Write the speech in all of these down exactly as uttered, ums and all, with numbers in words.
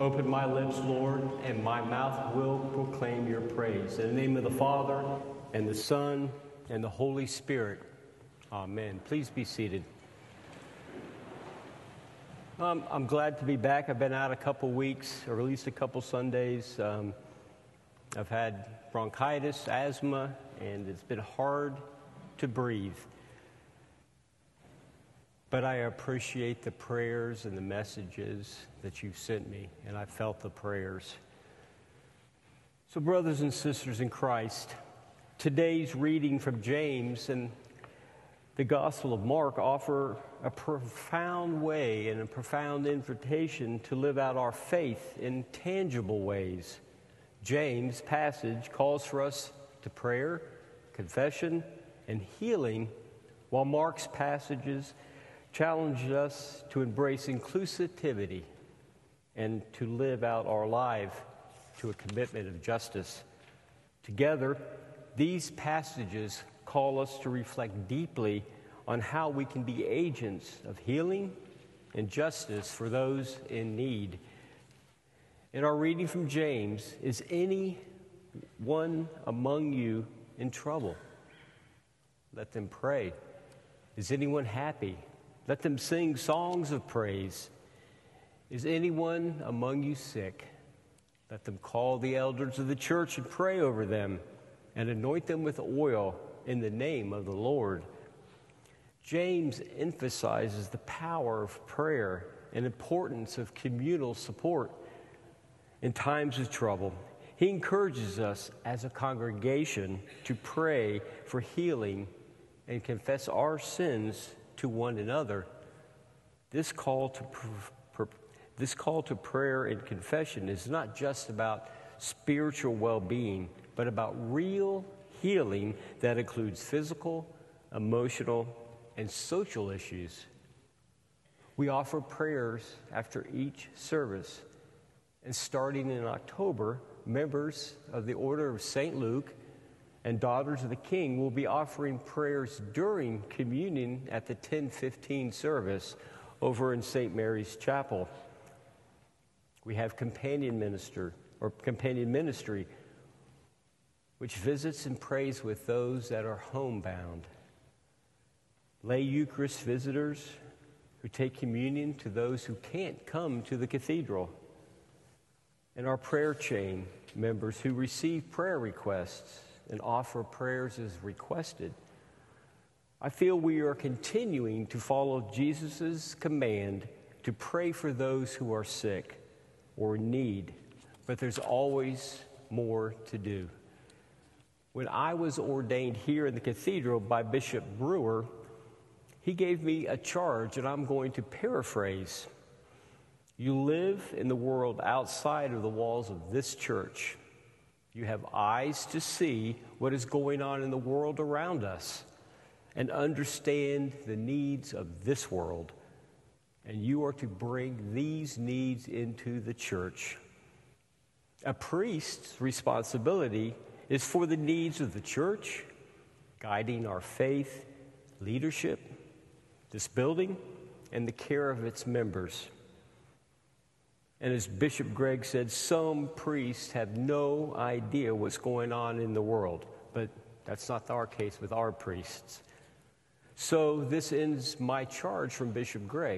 Open my lips, Lord, and my mouth will proclaim your praise. In the name of the Father, and the Son, and the Holy Spirit. Amen. Please be seated. Um, I'm glad to be back. I've been out a couple weeks, or at least a couple Sundays. Um, I've had bronchitis, asthma, and it's been hard to breathe. But I appreciate the prayers and the messages that you've sent me, and I felt the prayers. So, brothers and sisters in Christ, today's reading from James and the Gospel of Mark offer a profound way and a profound invitation to live out our faith in tangible ways. James' passage calls for us to prayer, confession, and healing, while Mark's passages challenge us to embrace inclusivity and to live out our life to a commitment of justice. Together, these passages call us to reflect deeply on how we can be agents of healing and justice for those in need. In our reading from James, is any one among you in trouble? Let them pray. Is anyone happy? Let them sing songs of praise. Is anyone among you sick? Let them call the elders of the church and pray over them and anoint them with oil in the name of the Lord. James emphasizes the power of prayer and importance of communal support in times of trouble. He encourages us as a congregation to pray for healing and confess our sins to one another. This call to pr- pr- this call to prayer and confession is not just about spiritual well-being, but about real healing that includes physical, emotional, and social issues. We offer prayers after each service, and starting in October, members of the Order of Saint Luke and Daughters of the King will be offering prayers during communion at the ten fifteen service over in Saint Mary's Chapel. We have companion minister or companion ministry, which visits and prays with those that are homebound. Lay Eucharist visitors who take communion to those who can't come to the cathedral. And our prayer chain members who receive prayer requests and offer prayers as requested. I feel we are continuing to follow Jesus' command to pray for those who are sick or in need, but there's always more to do. When I was ordained here in the cathedral by Bishop Brewer, he gave me a charge, and I'm going to paraphrase. You live in the world outside of the walls of this church. You have eyes to see what is going on in the world around us and understand the needs of this world. And you are to bring these needs into the church. A priest's responsibility is for the needs of the church, guiding our faith, leadership, this building, and the care of its members. And as Bishop Greg said, some priests have no idea what's going on in the world, but that's not our case with our priests. So this ends my charge from Bishop Greg.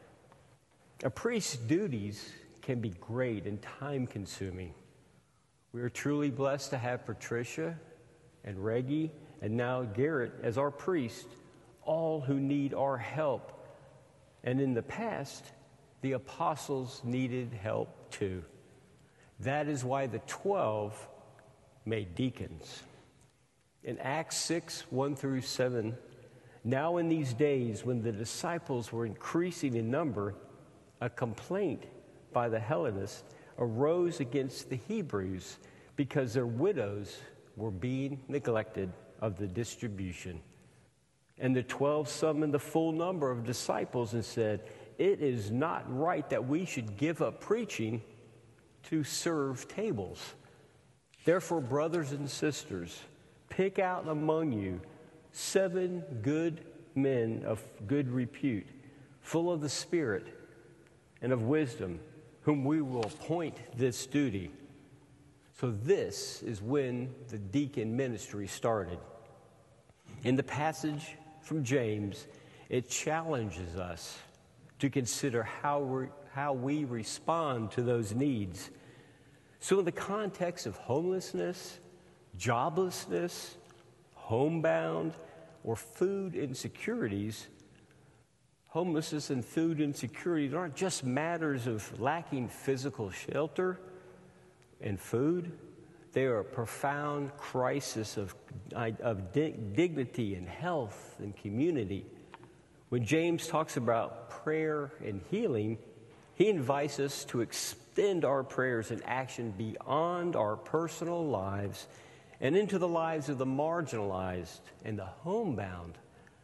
A priest's duties can be great and time-consuming. We are truly blessed to have Patricia and Reggie and now Garrett as our priest, all who need our help. And in the past, the apostles needed help too. That is why the twelve made deacons. In Acts six, one through seven, now in these days when the disciples were increasing in number, a complaint by the Hellenists arose against the Hebrews because their widows were being neglected of the distribution. And the twelve summoned the full number of disciples and said, "It is not right that we should give up preaching to serve tables. Therefore, brothers and sisters, pick out among you seven good men of good repute, full of the Spirit and of wisdom, whom we will appoint this duty. So this is when the deacon ministry started. In the passage from James, it challenges us to consider how we, how we respond to those needs. So in the context of homelessness, joblessness, homebound, or food insecurities, homelessness and food insecurities aren't just matters of lacking physical shelter and food. They are a profound crisis of, of di- dignity and health and community. When James talks about prayer and healing, he invites us to extend our prayers and action beyond our personal lives and into the lives of the marginalized and the homebound.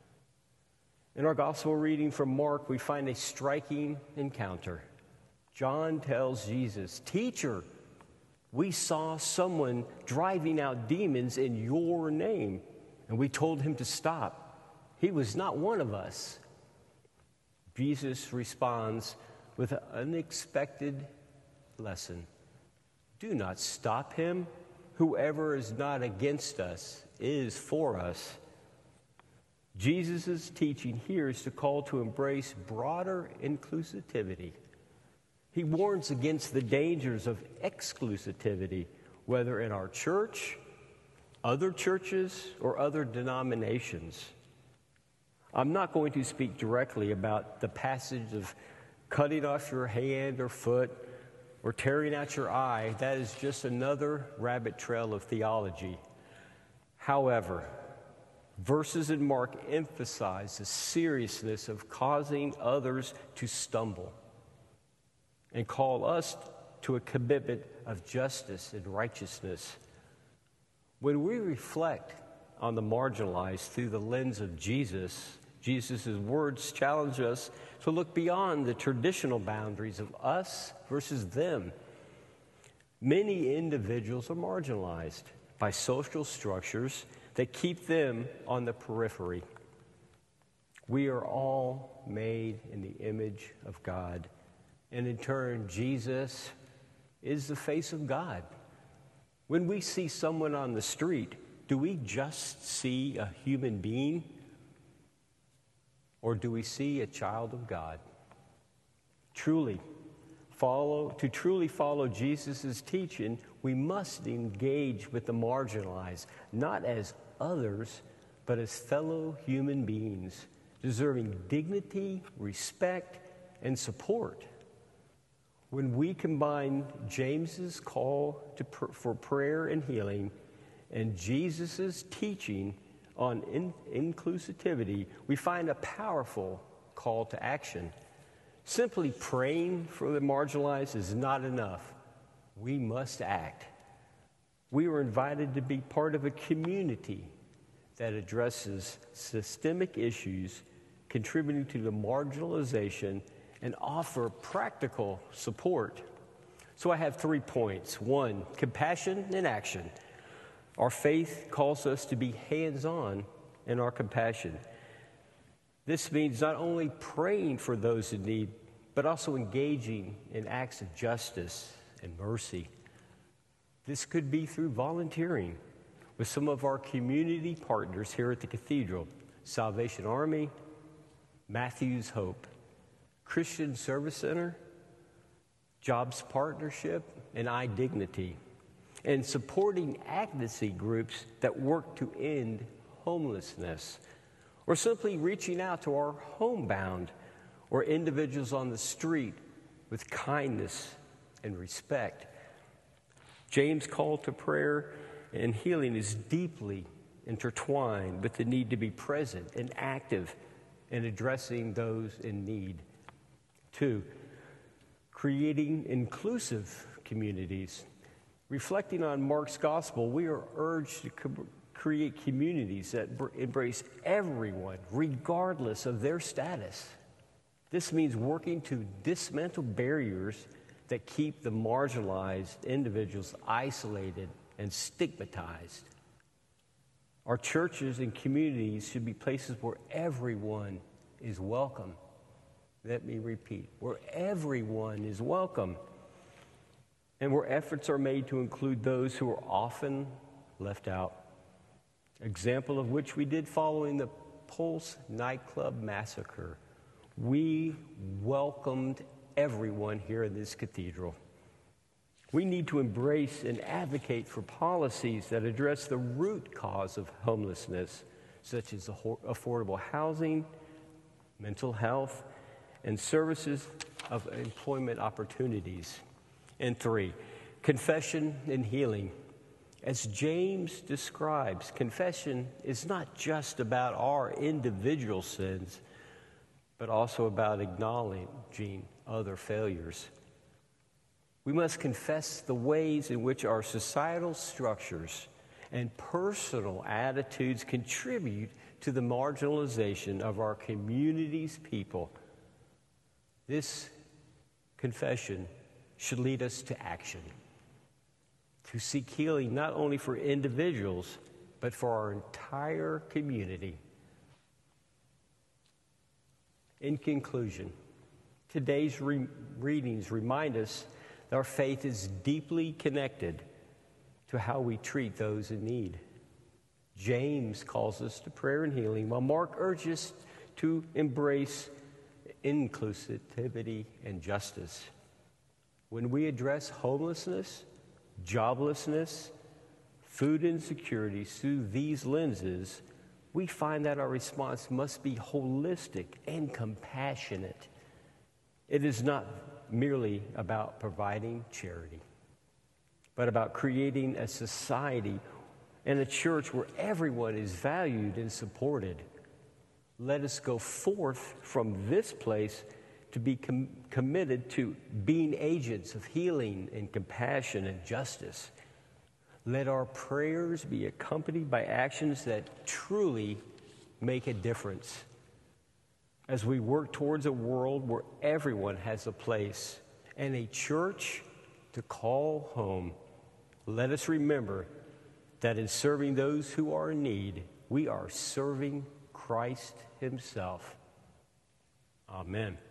In our gospel reading from Mark, we find a striking encounter. John tells Jesus, "Teacher, we saw someone driving out demons in your name, and we told him to stop. He was not one of us." Jesus responds with an unexpected lesson. "Do not stop him. Whoever is not against us is for us." Jesus' teaching here is to call to embrace broader inclusivity. He warns against the dangers of exclusivity, whether in our church, other churches, or other denominations. I'm not going to speak directly about the passage of cutting off your hand or foot or tearing out your eye. That is just another rabbit trail of theology. However, verses in Mark emphasize the seriousness of causing others to stumble and call us to a commitment of justice and righteousness. When we reflect on the marginalized through the lens of Jesus, Jesus' words challenge us to look beyond the traditional boundaries of us versus them. Many individuals are marginalized by social structures that keep them on the periphery. We are all made in the image of God, and in turn, Jesus is the face of God. When we see someone on the street, do we just see a human being, or do we see a child of God? Truly, follow to truly follow Jesus' teaching, we must engage with the marginalized, not as others, but as fellow human beings, deserving dignity, respect, and support. When we combine James's call to pr- for prayer and healing and Jesus' teaching on in- inclusivity, we find a powerful call to action. Simply praying for the marginalized is not enough. We must act. We were invited to be part of a community that addresses systemic issues contributing to the marginalization and offer practical support. So I have three points. One, compassion and action. Our faith calls us to be hands-on in our compassion. This means not only praying for those in need, but also engaging in acts of justice and mercy. This could be through volunteering with some of our community partners here at the Cathedral, Salvation Army, Matthew's Hope, Christian Service Center, Jobs Partnership, and iDignity, and supporting advocacy groups that work to end homelessness, or simply reaching out to our homebound or individuals on the street with kindness and respect. James' call to prayer and healing is deeply intertwined with the need to be present and active in addressing those in need. Two, creating inclusive communities. Reflecting on Mark's gospel, we are urged to co- create communities that br- embrace everyone, regardless of their status. This means working to dismantle barriers that keep the marginalized individuals isolated and stigmatized. Our churches and communities should be places where everyone is welcome. Let me repeat, where everyone is welcome, and where efforts are made to include those who are often left out. Example of which we did following the Pulse nightclub massacre. We welcomed everyone here in this cathedral. We need to embrace and advocate for policies that address the root cause of homelessness, such as affordable housing, mental health, and services of employment opportunities. And three, confession and healing. As James describes, confession is not just about our individual sins, but also about acknowledging other failures. We must confess the ways in which our societal structures and personal attitudes contribute to the marginalization of our community's people. This confession should lead us to action, to seek healing not only for individuals, but for our entire community. In conclusion, today's re- readings remind us that our faith is deeply connected to how we treat those in need. James calls us to prayer and healing, while Mark urges to embrace inclusivity and justice. When we address homelessness, joblessness, food insecurity through these lenses, we find that our response must be holistic and compassionate. It is not merely about providing charity, but about creating a society and a church where everyone is valued and supported. Let us go forth from this place to be com- committed to being agents of healing and compassion and justice. Let our prayers be accompanied by actions that truly make a difference as we work towards a world where everyone has a place and a church to call home. Let us remember that in serving those who are in need, we are serving Christ Himself. Amen.